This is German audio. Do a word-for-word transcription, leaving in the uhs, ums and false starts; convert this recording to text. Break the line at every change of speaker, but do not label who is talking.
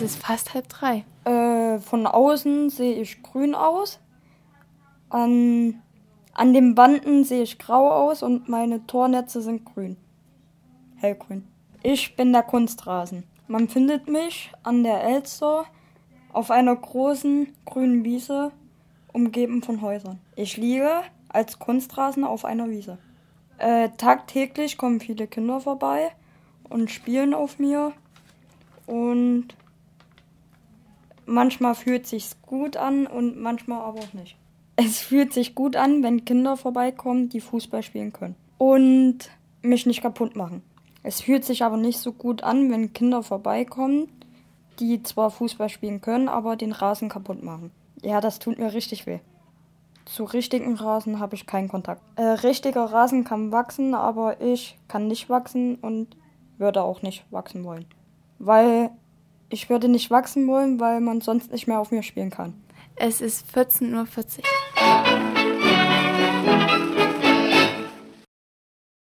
ist fast halb drei.
Äh, von außen sehe ich grün aus. An, an den Banden sehe ich grau aus und meine Tornetze sind grün. Hellgrün. Ich bin der Kunstrasen. Man findet mich an der Elster auf einer großen grünen Wiese, umgeben von Häusern. Ich liege als Kunstrasen auf einer Wiese. Äh, tagtäglich kommen viele Kinder vorbei und spielen auf mir. Und manchmal fühlt sich's gut an und manchmal aber auch nicht. Es fühlt sich gut an, wenn Kinder vorbeikommen, die Fußball spielen können und mich nicht kaputt machen. Es fühlt sich aber nicht so gut an, wenn Kinder vorbeikommen, die zwar Fußball spielen können, aber den Rasen kaputt machen. Ja, das tut mir richtig weh. Zu richtigen Rasen habe ich keinen Kontakt. Äh, richtiger Rasen kann wachsen, aber ich kann nicht wachsen und würde auch nicht wachsen wollen. Weil ich würde nicht wachsen wollen, weil man sonst nicht mehr auf mir spielen kann.
Es ist vierzehn Uhr vierzig.